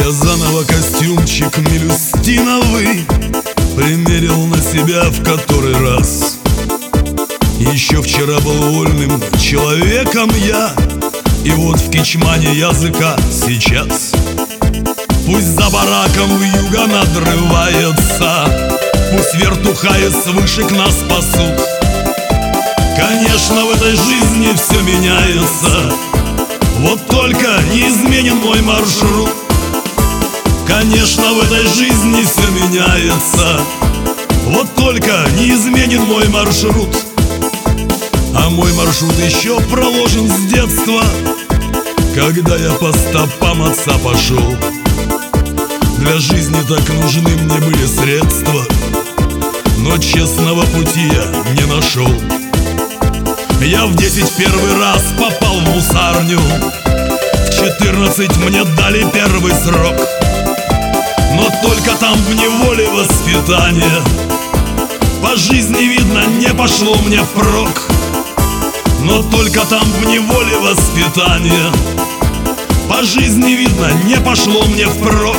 Я заново костюмчик мелюстиновый примерил на себя в который раз. Еще вчера был вольным человеком я, и вот в кичмане языка сейчас. Пусть за бараком вьюга надрывается, пусть вертухаи свыше к нас пасут. Конечно, в этой жизни все меняется, вот только неизменен мой маршрут. Конечно, в этой жизни все меняется, вот только неизменен мой маршрут. А мой маршрут еще проложен с детства, когда я по стопам отца пошел. Для жизни так нужны мне были средства, но честного пути я не нашел. Я в 10 первый раз попал в мусарню, в 14 мне дали первый срок. Но только там в неволе воспитание по жизни, видно, не пошло мне впрок. Но только там в неволе воспитание по жизни, видно, не пошло мне впрок.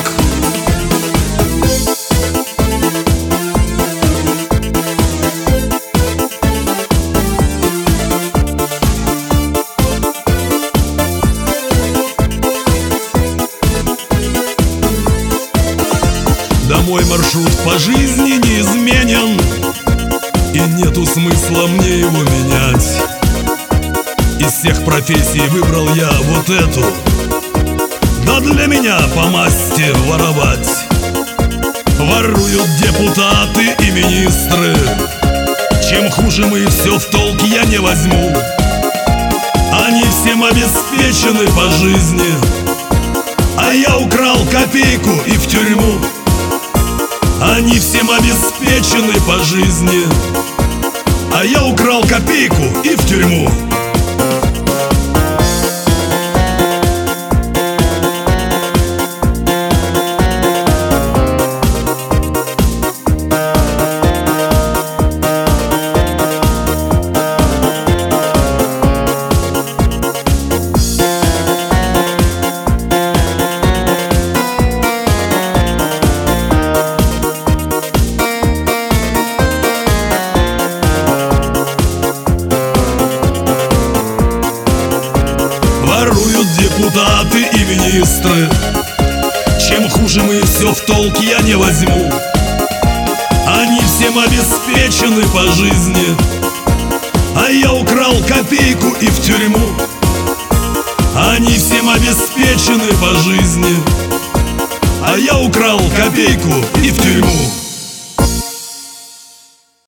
Да мой маршрут по жизни неизменен, и нету смысла мне его менять. Из всех профессий выбрал я вот эту, да для меня по масти воровать. Воруют депутаты и министры, чем хуже мы, все в толк я не возьму. Они всем обеспечены по жизни, а я украл копейку и в тюрьму. Они всем обеспечены по жизни, а я украл копейку и в тюрьму. Воруют депутаты и министры, чем хуже мы, все в толк я не возьму. Они всем обеспечены по жизни, а я украл копейку и в тюрьму. Они всем обеспечены по жизни, а я украл копейку и в тюрьму.